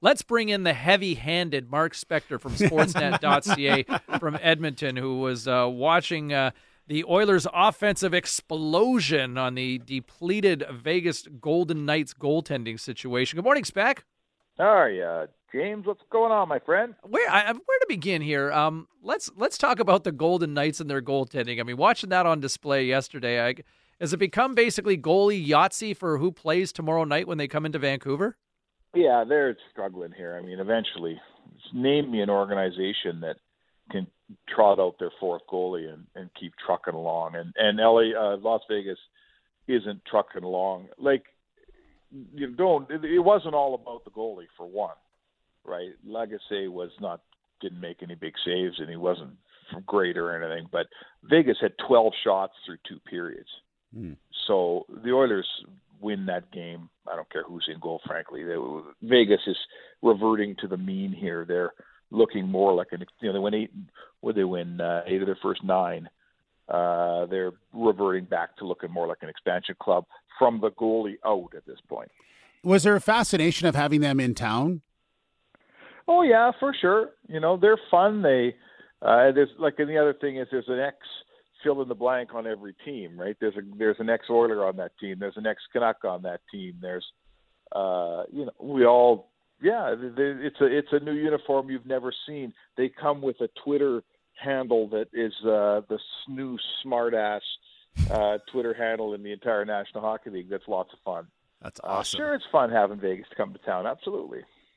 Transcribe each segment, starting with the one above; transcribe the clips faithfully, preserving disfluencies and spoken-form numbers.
Let's bring in the heavy-handed Mark Spector from Sportsnet dot C A from Edmonton, who was uh, watching uh, the Oilers' offensive explosion on the depleted Vegas Golden Knights goaltending situation. Good morning, Spec. How are you, James? What's going on, my friend? Where I, where to begin here? Um, let's let's talk about the Golden Knights and their goaltending. I mean, watching that on display yesterday, I, has it become basically goalie Yahtzee for who plays tomorrow night when they come into Vancouver? Yeah, they're struggling here. I mean, eventually, name me an organization that can trot out their fourth goalie and, and keep trucking along. And and L A, uh, Las Vegas isn't trucking along. Like, you don't. It, it wasn't all about the goalie for one, right? Lagacé was not didn't make any big saves, and he wasn't great or anything. But Vegas had twelve shots through two periods. Mm. So the Oilers win that game. I don't care who's in goal, frankly. They, Vegas is reverting to the mean here. They're looking more like an, you know, they went eight, would they win uh, eight of their first nine? Uh, they're reverting back to looking more like an expansion club from the goalie out at this point. Was there a fascination of having them in town? Oh yeah, for sure. You know, they're fun. They, uh, there's like, and the other thing is there's an ex fill in the blank on every team, right? There's a there's an ex-Oiler on that team. There's an ex-Canuck on that team. There's, uh, you know, we all, yeah, they, it's a it's a new uniform you've never seen. They come with a Twitter handle that is uh, the new smart-ass uh, Twitter handle in the entire National Hockey League. That's lots of fun. That's awesome. Uh, sure, it's fun having Vegas to come to town. Absolutely.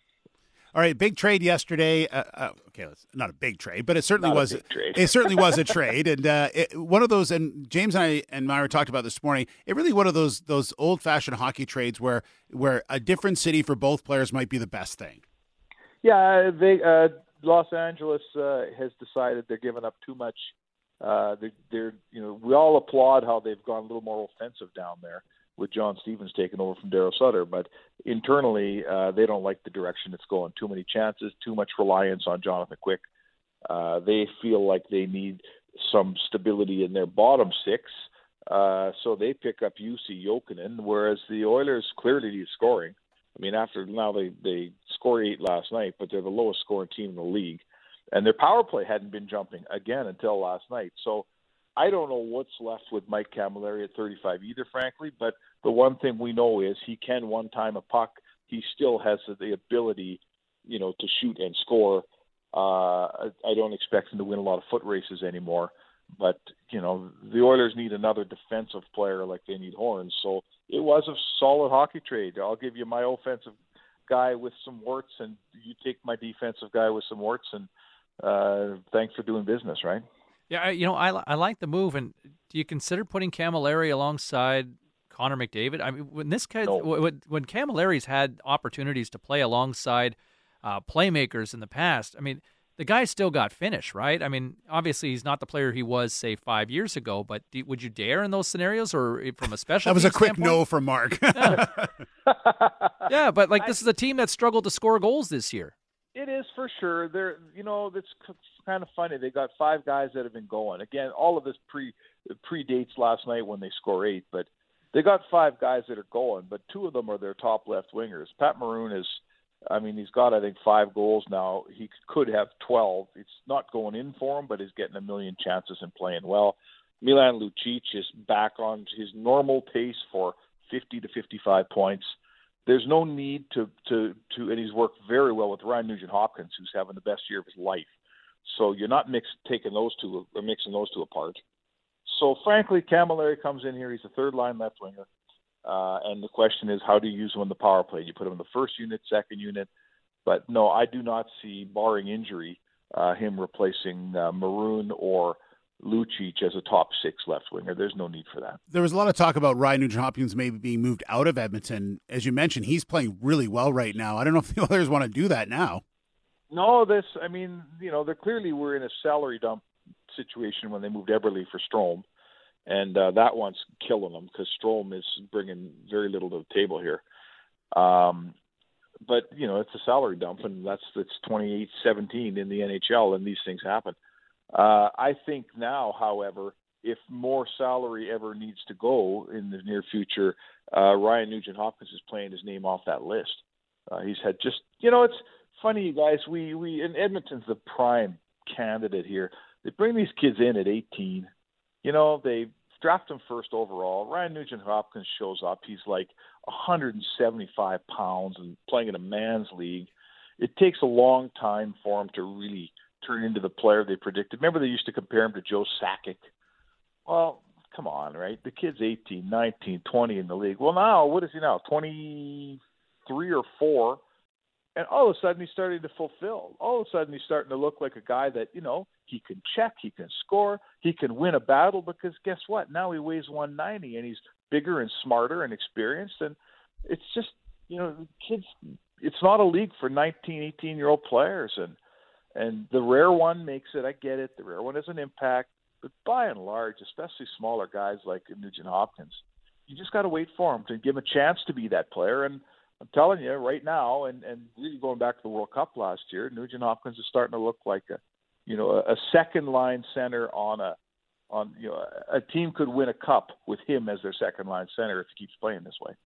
All right, big trade yesterday. Uh, uh, okay, let's, not a big trade, but it certainly not was. A big trade. It certainly was a trade, and uh, it, one of those. And James and I and Myra talked about this morning. It really one of those those old fashioned hockey trades where where a different city for both players might be the best thing. Yeah, they uh, Los Angeles uh, has decided they're giving up too much. Uh, they're, they're you know we all applaud how they've gone a little more offensive down there with John Stevens taking over from Daryl Sutter, but internally uh, they don't like the direction it's going. Too many chances, too much reliance on Jonathan Quick. Uh, they feel like they need some stability in their bottom six, uh, so they pick up U C Jokinen, whereas the Oilers clearly need scoring. I mean, after now they, they scored eight last night, but they're the lowest scoring team in the league, and their power play hadn't been jumping again until last night. So I don't know what's left with Mike Camilleri at thirty-five either, frankly, but the one thing we know is he can one-time a puck. He still has the ability, you know, to shoot and score. Uh, I, I don't expect him to win a lot of foot races anymore, but, you know, the Oilers need another defensive player like they need horns. So it was a solid hockey trade. I'll give you my offensive guy with some warts, and you take my defensive guy with some warts, and uh, thanks for doing business, right? Yeah, you know, I, I like the move. And do you consider putting Camilleri alongside Connor McDavid? I mean, when this guy, no. when, when Camilleri's had opportunities to play alongside uh, playmakers in the past, I mean, the guy still got finished, right? I mean, obviously he's not the player he was, say, five years ago, but do, would you dare in those scenarios, or from a special That was a quick standpoint? no from Mark. Yeah. Yeah, but like this is a team that struggled to score goals this year. It is for sure. They're, you know, it's kind of funny. They got five guys that have been going. Again, all of this pre predates last night when they score eight, but they got five guys that are going. But two of them are their top left wingers. Pat Maroon is, I mean, he's got I think five goals now. He could have twelve. It's not going in for him, but he's getting a million chances and playing well. Milan Lucic is back on his normal pace for fifty to fifty-five points. There's no need to, to, to, and he's worked very well with Ryan Nugent-Hopkins, who's having the best year of his life. So you're not mix, taking those two, or mixing those two apart. So frankly, Camilleri comes in here. He's a third-line left winger. Uh, and the question is, how do you use him in the power play? You put him in the first unit, second unit. But no, I do not see, barring injury, uh, him replacing uh, Maroon or Lucic as a top six left winger. There's no need for that. There was a lot of talk about Ryan Nugent-Hopkins maybe being moved out of Edmonton. As you mentioned, he's playing really well right now. I don't know if the others want to do that now. No, this, I mean, you know, they clearly were in a salary dump situation when they moved Eberle for Strome, and uh, that one's killing them because Strome is bringing very little to the table here. Um, but, you know, it's a salary dump, and that's it's twenty-eight seventeen in the N H L, and these things happen. Uh, I think now, however, if more salary ever needs to go in the near future, uh, Ryan Nugent-Hopkins is playing his name off that list. Uh, he's had just, you know, it's funny, you guys. We we in Edmonton's the prime candidate here. They bring these kids in at eighteen. You know, they draft him first overall. Ryan Nugent-Hopkins shows up. He's like one hundred seventy-five pounds and playing in a man's league. It takes a long time for him to really turn into the player they predicted. Remember, they used to compare him to Joe Sakic. Well, come on, right? The kid's eighteen, nineteen, twenty in the league. Well, now, what is he now, twenty-three or four? And all of a sudden, he's starting to fulfill. All of a sudden, he's starting to look like a guy that, you know, he can check, he can score, he can win a battle, because guess what? Now he weighs one ninety, and he's bigger and smarter and experienced. And it's just, you know, kids, it's not a league for nineteen, eighteen-year-old players. And, and the rare one makes it. I get it. The rare one has an impact. But by and large, especially smaller guys like Nugent-Hopkins, you just got to wait for him to give him a chance to be that player. And I'm telling you right now, and, and really going back to the World Cup last year, Nugent-Hopkins is starting to look like a, you know, a, a second line center on a, on you know, a team could win a cup with him as their second line center if he keeps playing this way.